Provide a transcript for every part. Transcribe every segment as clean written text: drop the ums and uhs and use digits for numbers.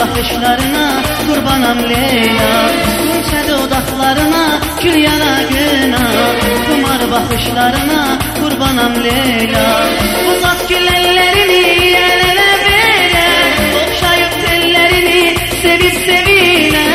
bakışlarına kurbanam Leyla. Gülçe dudaklarına, gül yanağına, kumar bakışlarına kurbanam Leyla. Uzat gül ellerini el ele vere, okşayıp tellerini sevip sevile.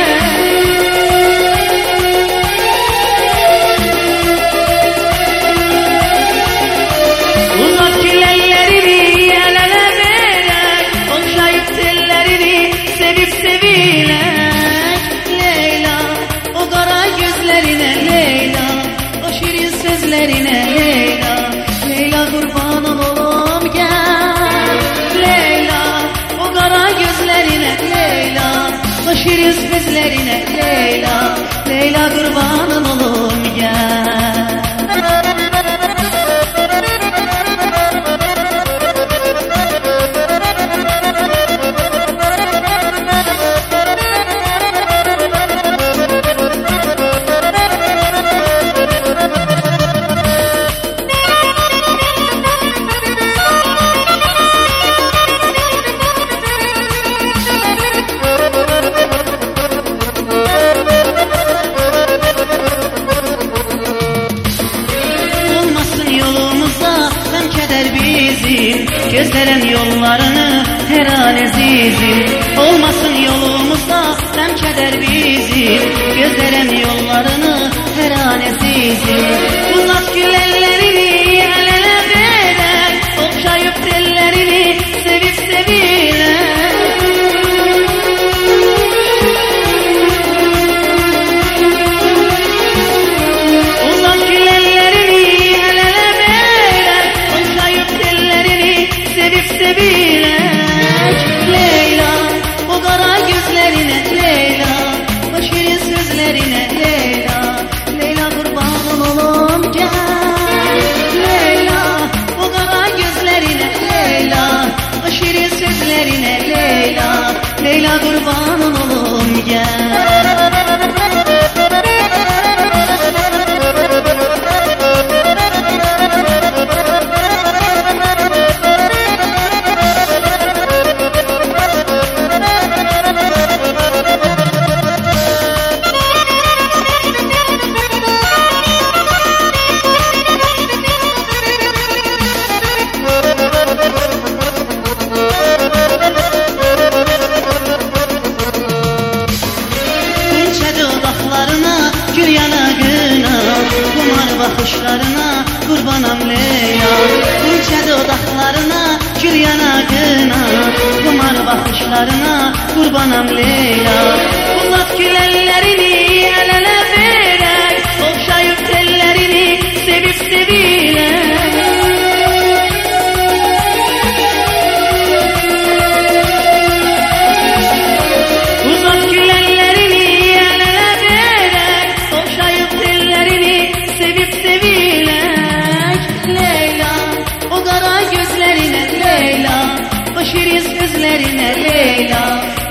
Uzat gül ellerini el ele vere, okşayıp tellerini sevip sevile. Leyla, o kara gözlerine Leyla, o şirin sözlerine Leyla. Leyla kurban olalım gel Leyla, o kara gözlerine Leyla, o şirin sözlerine Leyla. Leyla kurban olalım gel. Gözlerin yollarını her an ezizim. Olmasın yolumuzda hem keder bizim. Gözlerin yollarını her an ezizim. Uzat gül ellerini el ele vere, okşayıp tellerini sevip sevile. Uzat gül ellerini el ele vere, okşayıp tellerini sevip sevilek. Leyla, o kara gözlerine Leyla, o şirin sözlerine Leyla. Leyla kurban olalım gel Leyla, o kara gözlerine Leyla, o şirin sözlerine Leyla. Leyla kurban olalım gel. Gül yanağına, kumar bakışlarına kurbanam Leyla. Gülçe dudaklarına, gül yanağına, kumar bakışlarına kurbanam Leyla. Uzat gül ellerini el ele vere, okşayıp tellerini sevip sevile. Uzat gül ellerini el ele vere, okşayıp tellerini sevip sevilek. Leyla, o kara gözlerine Leyla, o şirin sözlerine Leyla.